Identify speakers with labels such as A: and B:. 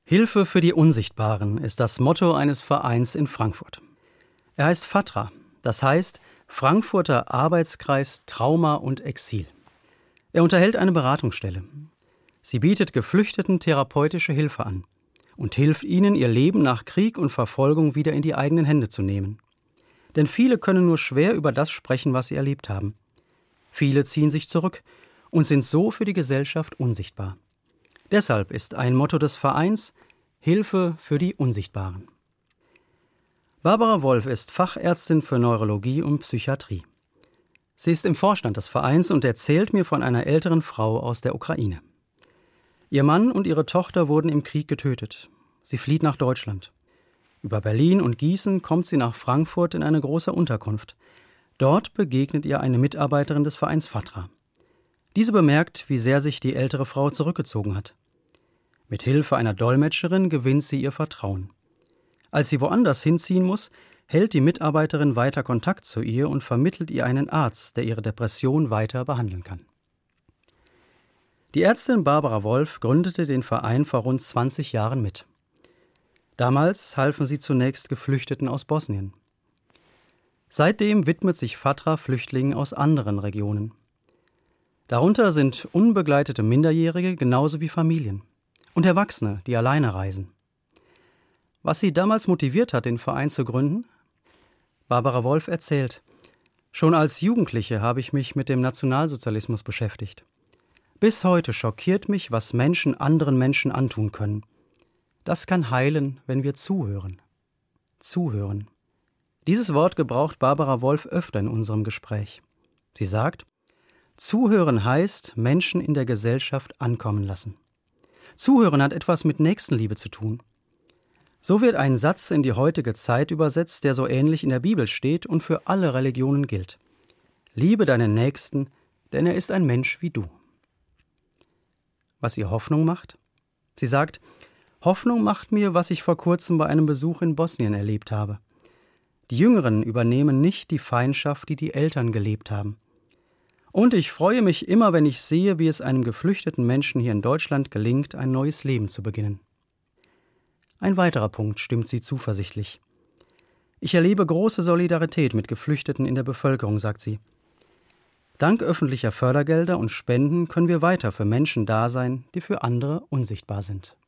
A: Hilfe für die Unsichtbaren ist das Motto eines Vereins in Frankfurt. Er heißt FATRA, das heißt Frankfurter Arbeitskreis Trauma und Exil. Er unterhält eine Beratungsstelle. Sie bietet Geflüchteten therapeutische Hilfe an und hilft ihnen, ihr Leben nach Krieg und Verfolgung wieder in die eigenen Hände zu nehmen. Denn viele können nur schwer über das sprechen, was sie erlebt haben. Viele ziehen sich zurück und sind so für die Gesellschaft unsichtbar. Deshalb ist ein Motto des Vereins Hilfe für die Unsichtbaren. Barbara Wolf ist Fachärztin für Neurologie und Psychiatrie. Sie ist im Vorstand des Vereins und erzählt mir von einer älteren Frau aus der Ukraine. Ihr Mann und ihre Tochter wurden im Krieg getötet. Sie flieht nach Deutschland. Über Berlin und Gießen kommt sie nach Frankfurt in eine große Unterkunft. Dort begegnet ihr eine Mitarbeiterin des Vereins FATRA. Diese bemerkt, wie sehr sich die ältere Frau zurückgezogen hat. Mit Hilfe einer Dolmetscherin gewinnt sie ihr Vertrauen. Als sie woanders hinziehen muss, hält die Mitarbeiterin weiter Kontakt zu ihr und vermittelt ihr einen Arzt, der ihre Depression weiter behandeln kann. Die Ärztin Barbara Wolf gründete den Verein vor rund 20 Jahren mit. Damals halfen sie zunächst Geflüchteten aus Bosnien. Seitdem widmet sich FATRA Flüchtlingen aus anderen Regionen. Darunter sind unbegleitete Minderjährige genauso wie Familien und Erwachsene, die alleine reisen. Was sie damals motiviert hat, den Verein zu gründen? Barbara Wolf erzählt: Schon als Jugendliche habe ich mich mit dem Nationalsozialismus beschäftigt. Bis heute schockiert mich, was Menschen anderen Menschen antun können. Das kann heilen, wenn wir zuhören. Zuhören. Dieses Wort gebraucht Barbara Wolf öfter in unserem Gespräch. Sie sagt: Zuhören heißt, Menschen in der Gesellschaft ankommen lassen. Zuhören hat etwas mit Nächstenliebe zu tun. So wird ein Satz in die heutige Zeit übersetzt, der so ähnlich in der Bibel steht und für alle Religionen gilt. Liebe deinen Nächsten, denn er ist ein Mensch wie du. Was ihr Hoffnung macht? Sie sagt: Hoffnung macht mir, was ich vor kurzem bei einem Besuch in Bosnien erlebt habe. Die Jüngeren übernehmen nicht die Feindschaft, die die Eltern gelebt haben. Und ich freue mich immer, wenn ich sehe, wie es einem geflüchteten Menschen hier in Deutschland gelingt, ein neues Leben zu beginnen. Ein weiterer Punkt stimmt sie zuversichtlich. Ich erlebe große Solidarität mit Geflüchteten in der Bevölkerung, sagt sie. Dank öffentlicher Fördergelder und Spenden können wir weiter für Menschen da sein, die für andere unsichtbar sind.